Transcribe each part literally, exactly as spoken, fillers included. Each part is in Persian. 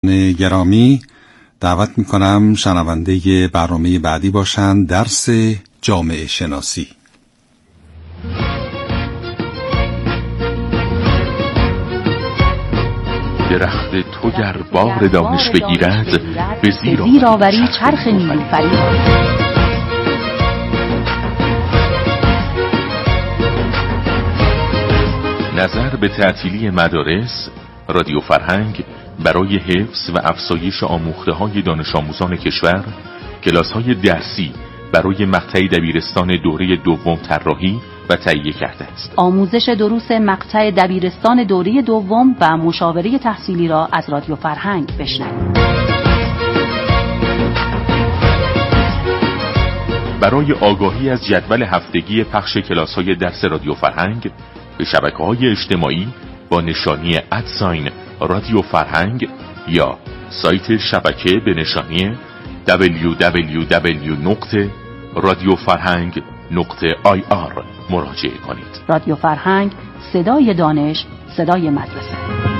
گرامی دعوت میکنم شنونده برنامه بعدی باشند، درس جامعه شناسی. درخت تو گر بار دانش بگیرد به زیر آوری چرخ نیلوفری. نظر به تعطیلی مدارس، رادیو فرهنگ برای حفظ و افزایش آموخته‌های دانش آموزان کشور، کلاس‌های درسی برای مقطع دبیرستان دوره دوم طراحی و تهیه کرده است. آموزش دروس مقطع دبیرستان دوره دوم و مشاوره تحصیلی را از رادیو فرهنگ بشنوید. برای آگاهی از جدول هفتگی پخش کلاس‌های درس رادیو فرهنگ به شبکه‌های اجتماعی با نشانی ادساین رادیو فرهنگ یا سایت شبکه به نشانی دبلیو دبلیو دبلیو نقطه رادیو فرهنگ نقطه آی آر مراجعه کنید. رادیو فرهنگ، صدای دانش، صدای مدرسه.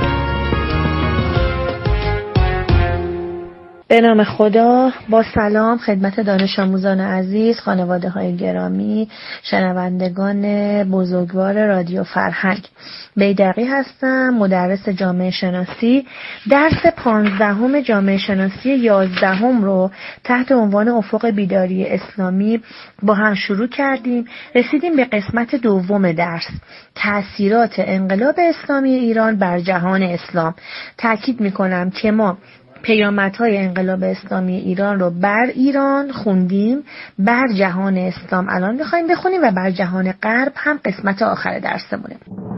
به نام خدا، با سلام خدمت دانش آموزان عزیز، خانواده های گرامی، شنوندگان بزرگوار رادیو فرهنگ. بیدقی هستم، مدرس جامعه شناسی. درس پانزدهم جامعه شناسی یازدهم رو تحت عنوان افق بیداری اسلامی با هم شروع کردیم. رسیدیم به قسمت دوم درس، تأثیرات انقلاب اسلامی ایران بر جهان اسلام. تأکید میکنم که ما پیامدهای انقلاب اسلامی ایران رو بر ایران خوندیم، بر جهان اسلام الان می‌خوایم بخونیم و بر جهان غرب هم قسمت آخر درسمونه.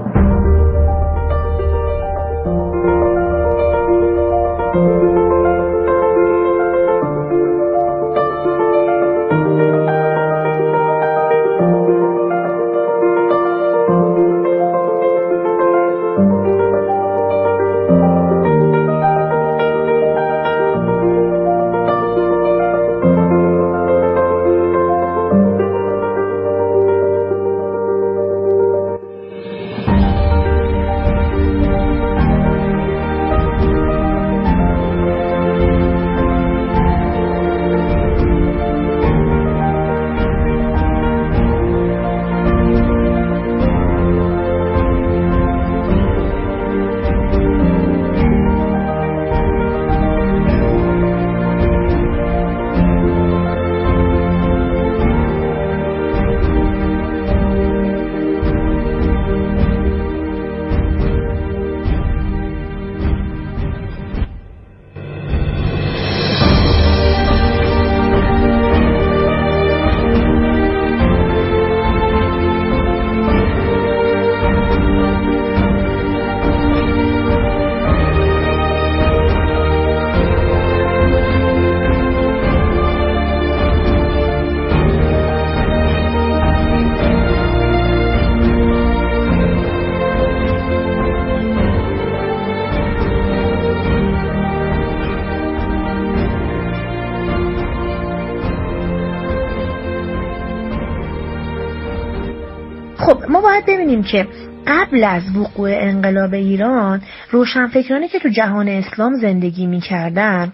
ما باید ببینیم که قبل از وقوع انقلاب ایران، روشنفکرانی که تو جهان اسلام زندگی می‌کردن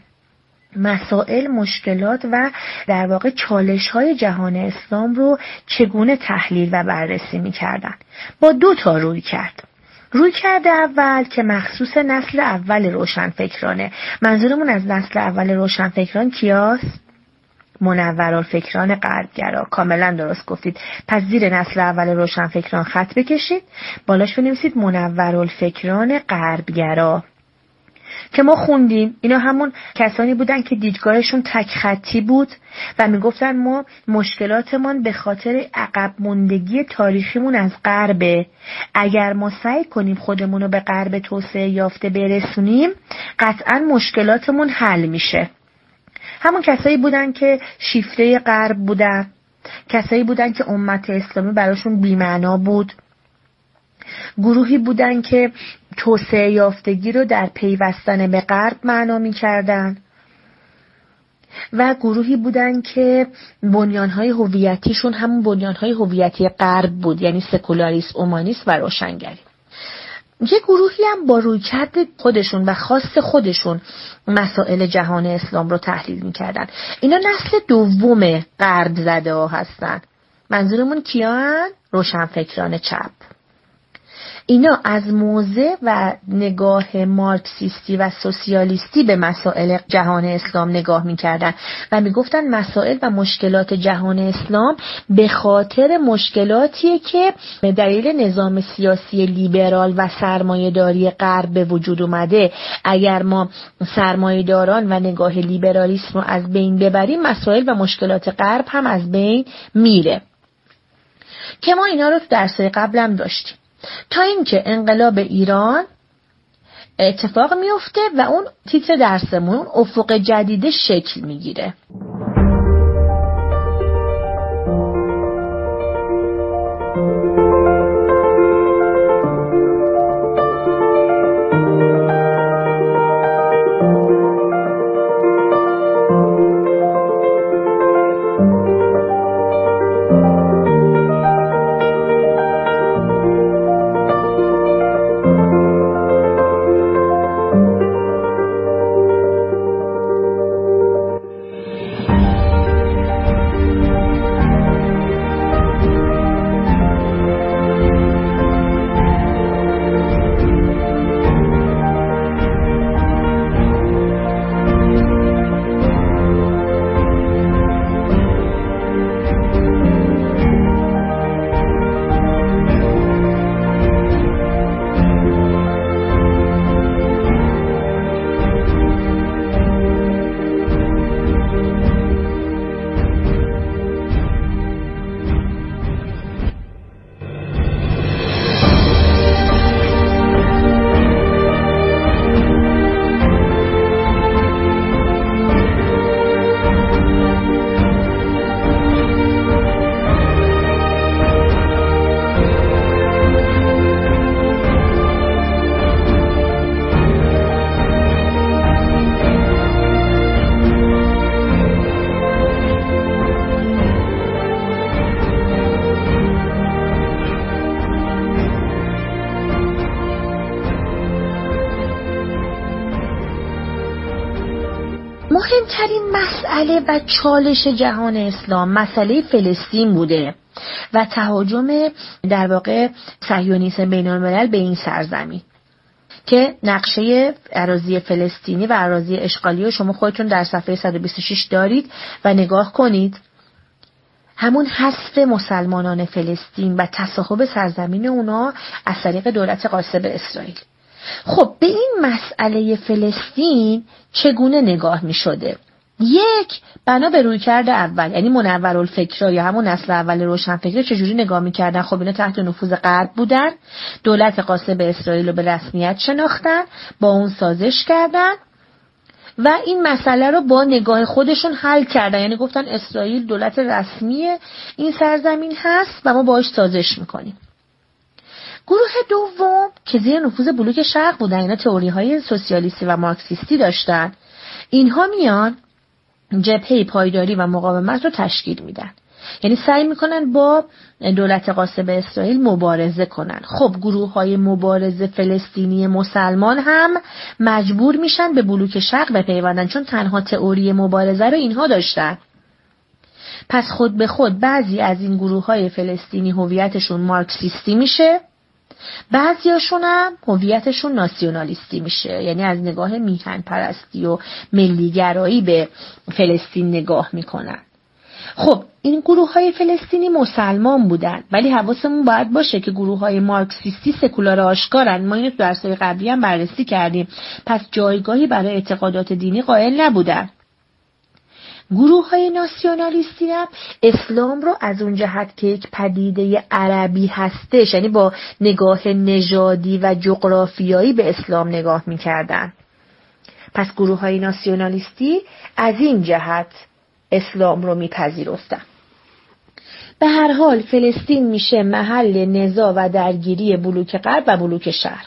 مسائل، مشکلات و در واقع چالش‌های جهان اسلام رو چگونه تحلیل و بررسی می‌کردن. با دو تا روی کرد. روی کرده اول که مخصوص نسل اول روشنفکرانه. منظورمون از نسل اول روشنفکران کیاست؟ منورالفکران غربگرا. کاملا درست گفتید. پس زیر نسل اول روشنفکران خط بکشید، بالاش بنویسید منورالفکران غربگرا که ما خوندیم. اینا همون کسانی بودن که دیدگاهشون تک خطی بود و میگفتن ما مشکلاتمون به خاطر عقب موندگی تاریخیمون از غربه. اگر ما سعی کنیم خودمون رو به غرب توسعه یافته برسونیم، قطعا مشکلاتمون حل میشه. همون کسایی بودن که شیفته غرب بودن، کسایی بودن که امت اسلامی براشون بی‌معنا بود، گروهی بودن که توسعه یافتگی رو در پیوستن به غرب معنا می‌کردن و گروهی بودن که بنیان‌های هویتیشون همون بنیان‌های هویتی غرب بود، یعنی سکولاریسم، اومانیسم و روشنگری. یه گروهی هم با رویکرد خودشون و خاص خودشون مسائل جهان اسلام رو تحلیل میکردن. اینا نسل دوم قرد زده ها هستن. منظورمون کیان؟ روشنفکران چپ. اینا از موضع و نگاه مارکسیستی و سوسیالیستی به مسائل جهان اسلام نگاه میکردن و میگفتن مسائل و مشکلات جهان اسلام به خاطر مشکلاتیه که به دلیل نظام سیاسی لیبرال و سرمایه‌داری غرب به وجود اومده. اگر ما سرمایه‌داران و نگاه لیبرالیسم رو از بین ببریم، مسائل و مشکلات غرب هم از بین میره، که ما اینا رو تو درس‌های قبلم داشتیم. تا اینکه انقلاب ایران اتفاق میفته و اون تیتر درسمون افق جدید شکل میگیره. مهمترین مسئله و چالش جهان اسلام مسئله فلسطین بوده و تهاجم در واقع صهیونیسم بین الملل به این سرزمین، که نقشه اراضی فلسطینی و اراضی اشغالی رو شما خودتون در صفحه صد و بیست و شش دارید و نگاه کنید. همون حذف مسلمانان فلسطین و تصاحب سرزمین اونا از طریق دولت غاصب اسرائیل. خب به این مسئله فلسطین چگونه نگاه می شده؟ یک، بنا به رویکرد اول، یعنی منورالفکرها یا همون نسل اول روشنفکر چجوری نگاه می‌کردن؟ خب اینا تحت نفوذ غرب بودن، دولت غاصب اسرائیل رو به رسمیت شناختن، با اون سازش کردن و این مسئله رو با نگاه خودشون حل کردن. یعنی گفتن اسرائیل دولت رسمی این سرزمین هست و ما باهاش سازش میکنیم. گروه دوم که زیر نفوذ بلوک شرق بودن، اینا تئوری‌های سوسیالیستی و مارکسیستی داشتن، اینها میان جبهه پایداری و مقاومت رو تشکیل میدن، یعنی سعی میکنن با دولت غاصب اسرائیل مبارزه کنن. خب گروه‌های مبارزه فلسطینی مسلمان هم مجبور میشن به بلوک شرق بپیوندن، چون تنها تئوری مبارزه رو اینها داشتن. پس خود به خود بعضی از این گروه‌های فلسطینی هویتشون مارکسیستی میشه، بعضیاشون هم هویتشون ناسیونالیستی میشه، یعنی از نگاه میهن پرستی و ملیگرایی به فلسطین نگاه میکنن. خب این گروه‌های فلسطینی مسلمان بودن، ولی حواسمون باید باشه که گروه‌های مارکسیستی سکولار آشکارن. ما اینو تو درس‌های قبلی هم بررسی کردیم، پس جایگاهی برای اعتقادات دینی قائل نبودن. گروه‌های ناسیونالیستی هم اسلام رو از اون جهت که یک پدیده عربی هستش، یعنی با نگاه نژادی و جغرافیایی به اسلام نگاه می‌کردن. پس گروه‌های ناسیونالیستی از این جهت اسلام رو میپذیرفتن. به هر حال فلسطین میشه محل نزاع و درگیری بلوک غرب و بلوک شرق،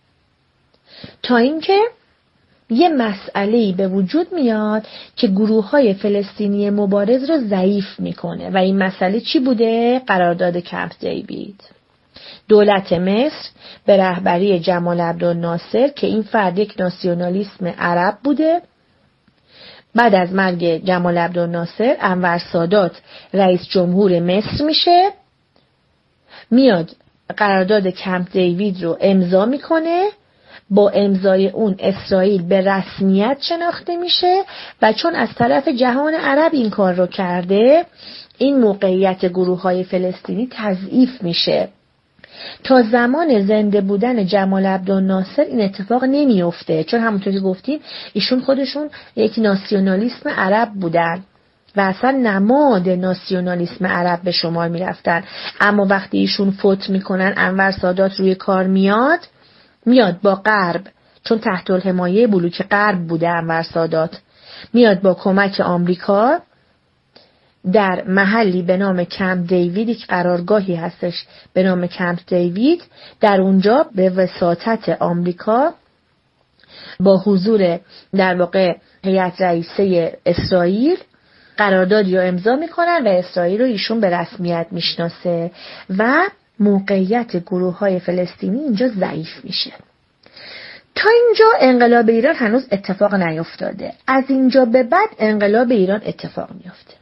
تا اینکه یه مسئله‌ای به وجود میاد که گروه‌های فلسطینی مبارز رو ضعیف میکنه و این مسئله چی بوده؟ قرارداد کمپ دیوید. دولت مصر به رهبری جمال عبدالناصر که این فرد یک ناسیونالیسم عرب بوده. بعد از مرگ جمال عبدالناصر انور سادات رئیس جمهور مصر میشه، میاد قرارداد کمپ دیوید رو امضا میکنه. با امضای اون اسرائیل به رسمیت شناخته میشه و چون از طرف جهان عرب این کار رو کرده، این موقعیت گروه‌های فلسطینی تضعیف میشه. تا زمان زنده بودن جمال عبدالناصر این اتفاق نمیفته، چون همونطور که گفتیم ایشون خودشون یک ناسیونالیسم عرب بودن و اصلا نماد ناسیونالیسم عرب به شمار میرفتن. اما وقتی ایشون فوت میکنن، انور سادات روی کار میاد میاد با غرب، چون تحت الحمایه بلوک غرب بوده انور سادات، میاد با کمک آمریکا در محلی به نام کمپ دیوید، یک قرارگاهی هستش به نام کمپ دیوید، در اونجا به وساطت آمریکا با حضور در واقع هیئت رئیسه اسرائیل قراردادی رو امضا میکنن و اسرائیل رو ایشون به رسمیت میشناسه و موقعیت گروه‌های فلسطینی اینجا ضعیف میشه. تا اینجا انقلاب ایران هنوز اتفاق نیفتاده. از اینجا به بعد انقلاب ایران اتفاق میفته.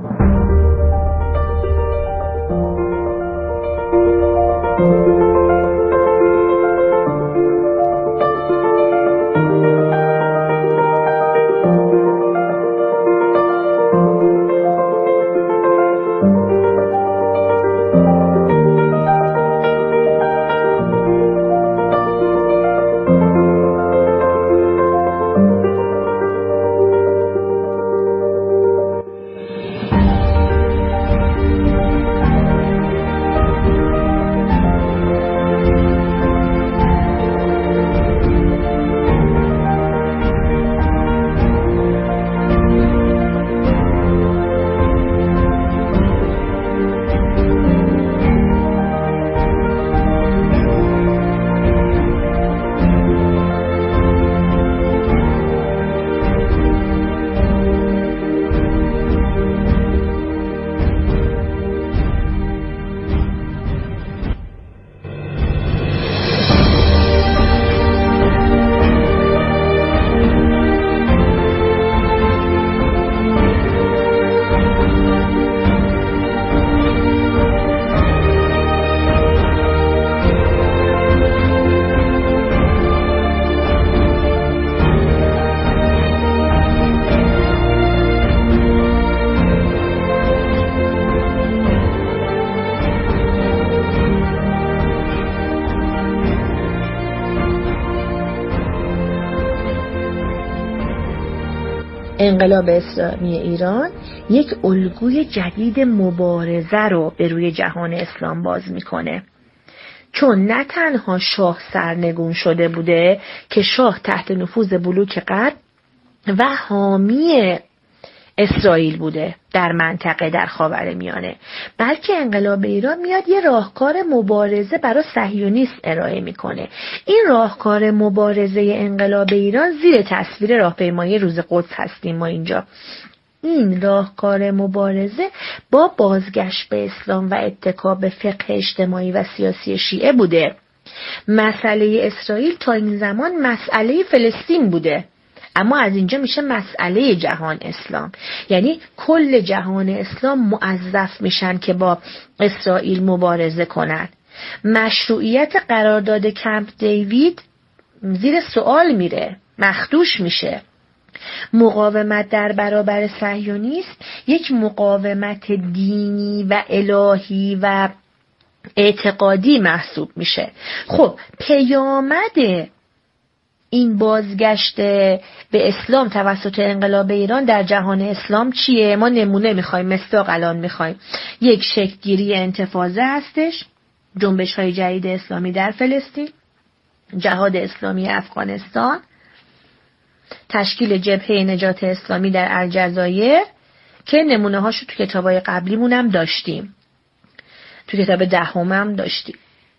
انقلاب اسلامی ایران یک الگوی جدید مبارزه رو به روی جهان اسلام باز میکنه، چون نه تنها شاه سرنگون شده بوده که شاه تحت نفوذ بلوک غرب و حامی اسرائیل بوده در منطقه در خاورمیانه، بلکه انقلاب ایران میاد یه راهکار مبارزه برای صهیونیسم ارائه میکنه. این راهکار مبارزه انقلاب ایران زیر تصویر راهپیمایی روز قدس هستیم ما اینجا. این راهکار مبارزه با بازگشت به اسلام و اتکا به فقه اجتماعی و سیاسی شیعه بوده. مسئله اسرائیل تا این زمان مسئله فلسطین بوده، اما از اینجا میشه مسئله جهان اسلام، یعنی کل جهان اسلام موظف میشن که با اسرائیل مبارزه کنن. مشروعیت قرارداد کمپ دیوید زیر سوال میره، مخدوش میشه. مقاومت در برابر صهیونیسم یک مقاومت دینی و الهی و اعتقادی محسوب میشه. خب پیامد این بازگشت به اسلام توسط انقلاب ایران در جهان اسلام چیه؟ ما نمونه میخوایم، مصداق الان میخوایم. یک شکلگیری انتفاضه هستش، جنبش های جدید اسلامی در فلسطین، جهاد اسلامی افغانستان، تشکیل جبهه نجات اسلامی در الجزایر که نمونه هاشو تو کتابای قبلیمون هم داشتیم، تو کتاب دهم هم داشتیم.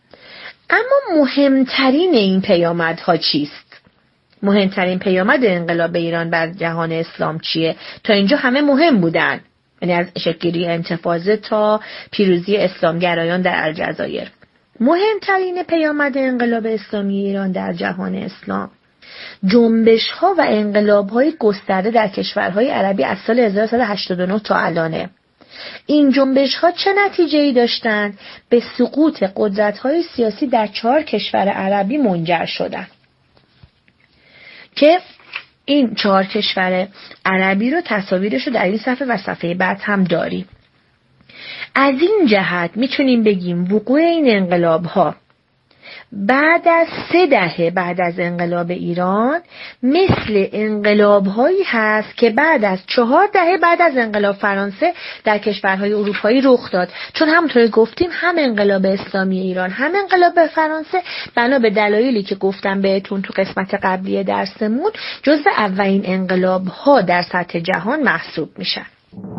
اما مهمترین این پیامدها چیست؟ مهمترین پیامد انقلاب ایران بر جهان اسلام چیه؟ تا اینجا همه مهم بودن، یعنی از شکلگیری انتفاضه تا پیروزی اسلامگرایان در الجزایر. مهمترین پیامد انقلاب اسلامی ایران در جهان اسلام جنبش ها و انقلاب های گسترده در کشورهای عربی از سال هزار و سیصد و هشتاد و نه تا الانه. این جنبش ها چه نتیجه‌ای داشتند؟ به سقوط قدرت های سیاسی در چهار کشور عربی منجر شدند که این چهار کشور عربی رو تصاویرش رو در این صفحه و صفحه بعد هم داریم. از این جهت میتونیم بگیم وقوع این انقلاب ها بعد از سه دهه بعد از انقلاب ایران مثل انقلاب هایی هست که بعد از چهار دهه بعد از انقلاب فرانسه در کشورهای اروپایی رخ داد، چون همونطور گفتیم هم انقلاب اسلامی ایران هم انقلاب فرانسه بنا به دلایلی که گفتم بهتون تو قسمت قبلی درسمون جزو اولین انقلاب ها در سطح جهان محسوب میشن.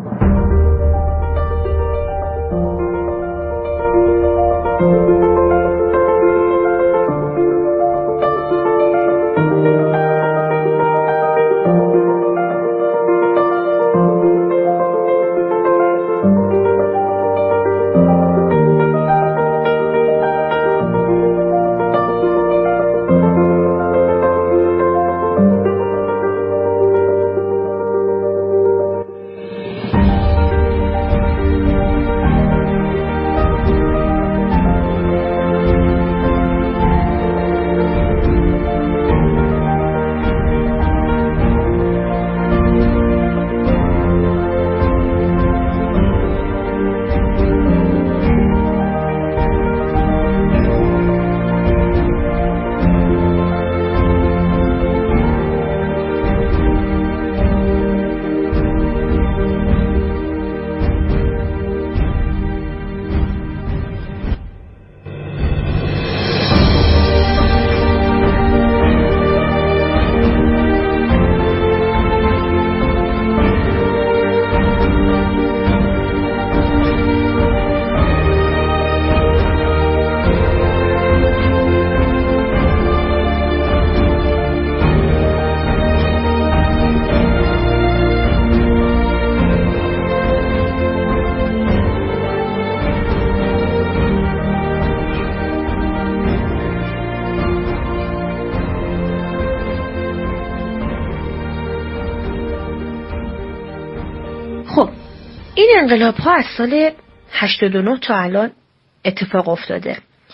این انقلاب ها از سال هشتاد و نه تا الان اتفاق افتاده.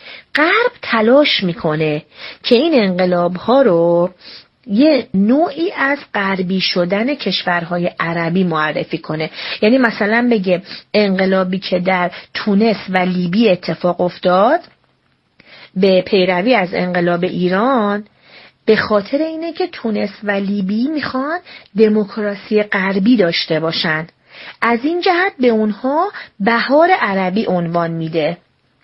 غرب تلاش میکنه که این انقلاب ها رو یه نوعی از غربی شدن کشورهای عربی معرفی کنه. یعنی مثلا بگه انقلابی که در تونس و لیبی اتفاق افتاد به پیروی از انقلاب ایران به خاطر اینه که تونس و لیبی میخوان دموکراسی غربی داشته باشن. از این جهت به اونها بهار عربی عنوان میده.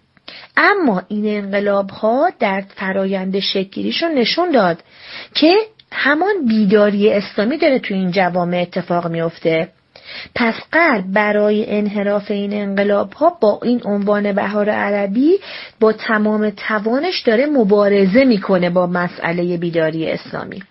اما این انقلاب ها در فرایند شکل‌گیریشون نشون داد که همان بیداری اسلامی داره تو این جوامع اتفاق میفته. پس غرب برای انحراف این انقلاب ها با این عنوان بهار عربی با تمام توانش داره مبارزه میکنه با مسئله بیداری اسلامی.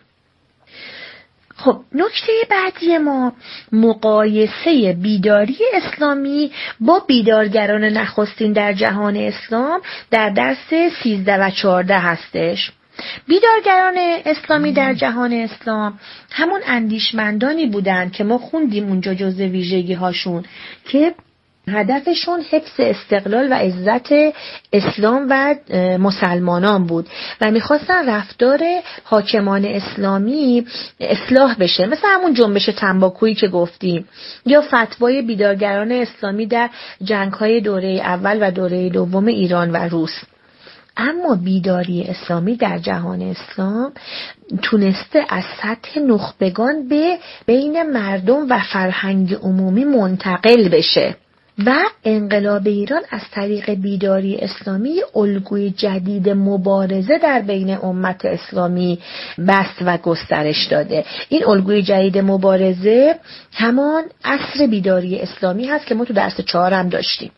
خب نکته بعدی ما مقایسه بیداری اسلامی با بیدارگران نخستین در جهان اسلام در درس سیزده و چهارده هستش. بیدارگران اسلامی در جهان اسلام همون اندیشمندانی بودند که ما خوندیم اونجا جزء ویژگی هاشون که هدفشون حفظ استقلال و عزت اسلام و مسلمانان بود و میخواستن رفتار حاکمان اسلامی اصلاح بشه، مثل همون جنبش تنباکویی که گفتیم یا فتوای بیدارگران اسلامی در جنگ‌های دوره اول و دوره دوم ایران و روس. اما بیداری اسلامی در جهان اسلام تونسته از سطح نخبگان به بین مردم و فرهنگ عمومی منتقل بشه و انقلاب ایران از طریق بیداری اسلامی الگوی جدید مبارزه در بین امت اسلامی بست و گسترش داده. این الگوی جدید مبارزه همان عصر بیداری اسلامی هست که ما تو درس چهار هم داشتیم.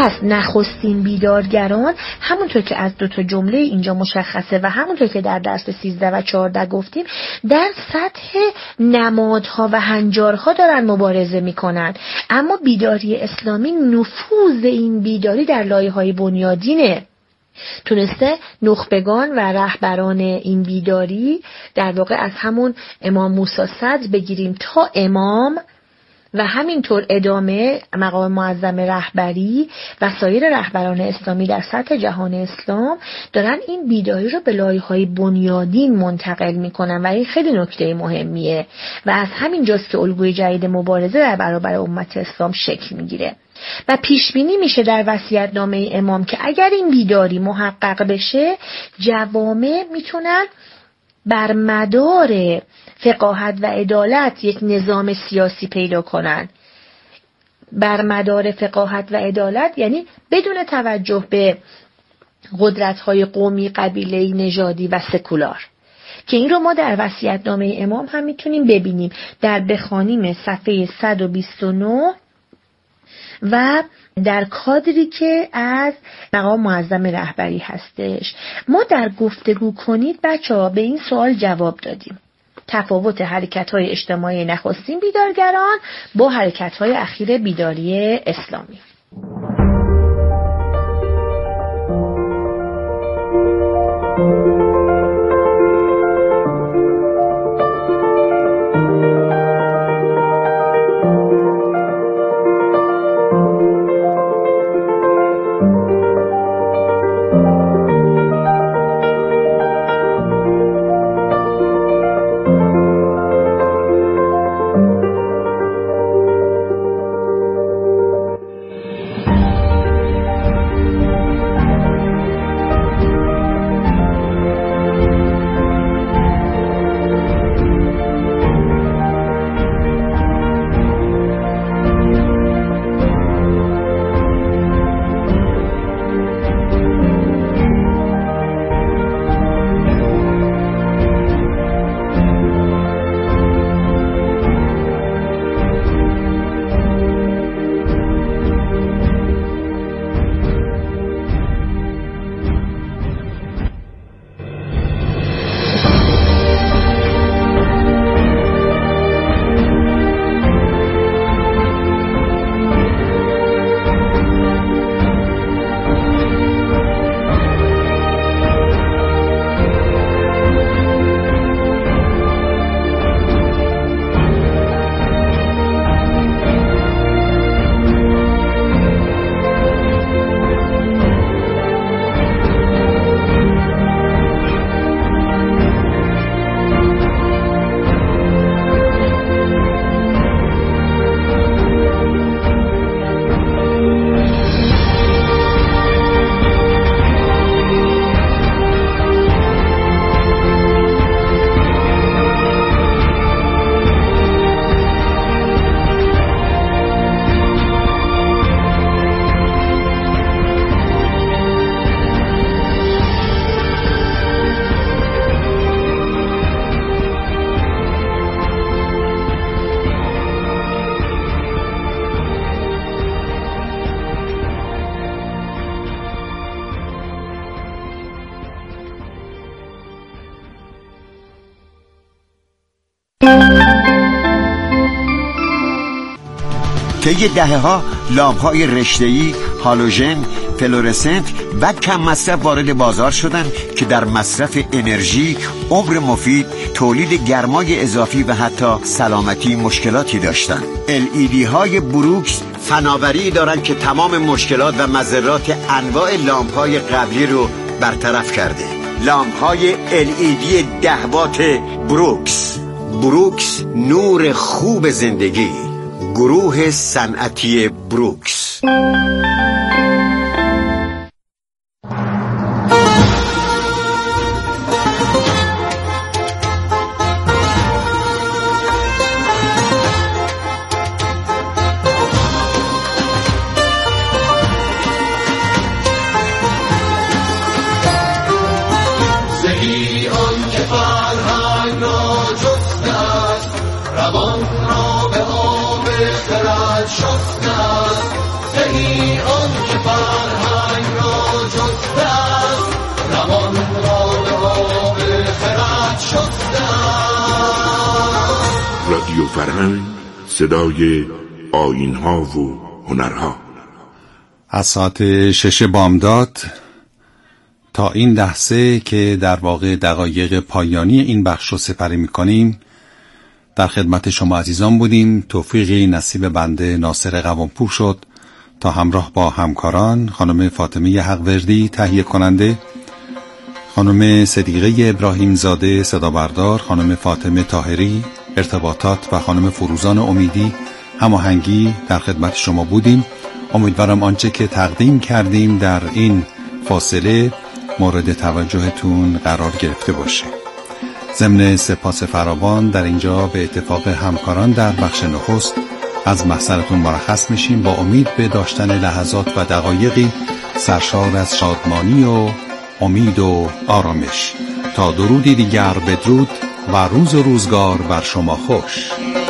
پس نخستین بیدارگران همونطور که از دو تا جمله اینجا مشخصه و همونطور که در درس سیزده و چهارده گفتیم در سطح نمادها و هنجارها دارن مبارزه میکنن، اما بیداری اسلامی نفوذ این بیداری در لایه‌های بنیادینه. تونسته نخبگان و رهبران این بیداری در واقع از همون امام موسی صدر بگیریم تا امام و همینطور ادامه مقام معظم رهبری و سایر رهبران اسلامی در سطح جهان اسلام دارن این بیداری رو به لایه‌های بنیادین منتقل میکنن و این خیلی نکته مهمیه و از همین جاست که الگوی جدید مبارزه در برابر امت اسلام شکل میگیره و پیش بینی میشه در وصیت‌نامه امام که اگر این بیداری محقق بشه جوامع میتونن بر مدار فقاهت و عدالت یک نظام سیاسی پیدا کنن. بر مدار فقاهت و عدالت یعنی بدون توجه به قدرت‌های قومی، قبیله‌ای، نژادی و سکولار، که این رو ما در وصیت‌نامه امام هم میتونیم ببینیم در بخوانیم صفحه صد و بیست و نه و در کادری که از مقام معظم رهبری هستش. ما در گفتگو کنید بچه‌ها به این سوال جواب دادیم: تفاوت حرکت‌های اجتماعی نخستین بیدارگران با حرکت‌های اخیر بیداری اسلامی. طی دهه‌ها لامپ‌های رشته‌ای، هالوژن، فلورسنت و کم مصرف وارد بازار شدند که در مصرف انرژی، عمر مفید، تولید گرمای اضافی و حتی سلامتی مشکلاتی داشتند. ال ای دی های بروکس فناوری دارند که تمام مشکلات و مضرات انواع لامپ‌های قبلی رو برطرف کرده. لامپ‌های ال ای دی ده وات بروکس. بروکس، نور خوب زندگی. گروه صنعتی بروکس. زهی آن که فرهنگ را جسته است، روان را به آب خرد شسته است. زهی آن که فرهنگ را جسته است روان را به آب خرد شسته است. رادیو فرهنگ، صدای آیین‌ها و هنرها. از ساعت شش بامداد تا این لحظه که در واقع دقایق پایانی این بخش رو سپری می‌کنیم در خدمت شما عزیزان بودیم. توفیقی نصیب بنده ناصر قوامپور شد تا همراه با همکاران خانم فاطمه حقوردی تهیه کننده، خانم صدیقه ابراهیم زاده صدا بردار، خانم فاطمه طاهری ارتباطات و خانم فروزان امیدی هماهنگی در خدمت شما بودیم. امیدوارم آنچه که تقدیم کردیم در این فاصله مورد توجهتون قرار گرفته باشه. ضمن سپاس فراوان در اینجا به اتفاق همکاران در بخش نخست از محضرتون مرخص میشیم با امید به داشتن لحظات و دقایقی سرشار از شادمانی و امید و آرامش. تا درودی دیگر بدرود و روز و روزگار بر شما خوش.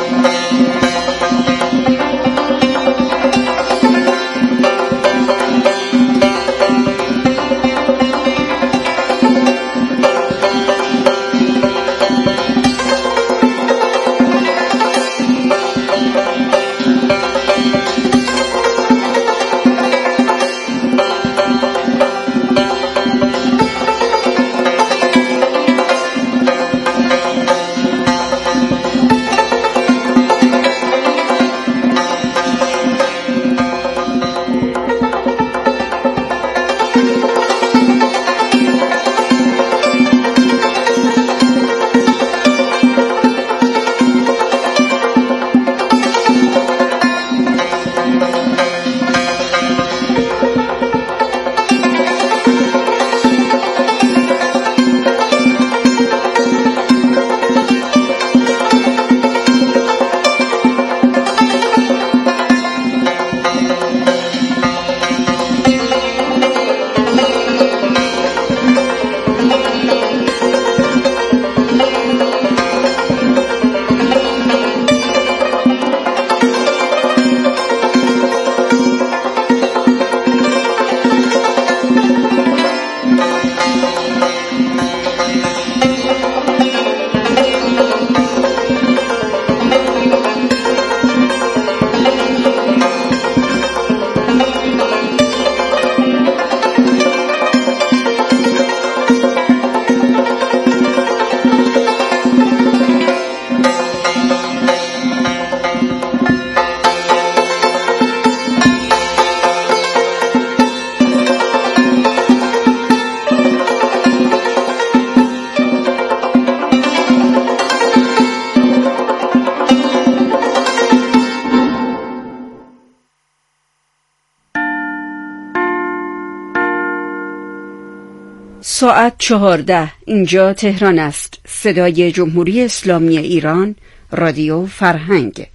ساعت چهارده. اینجا تهران است. صدای جمهوری اسلامی ایران، رادیو فرهنگ.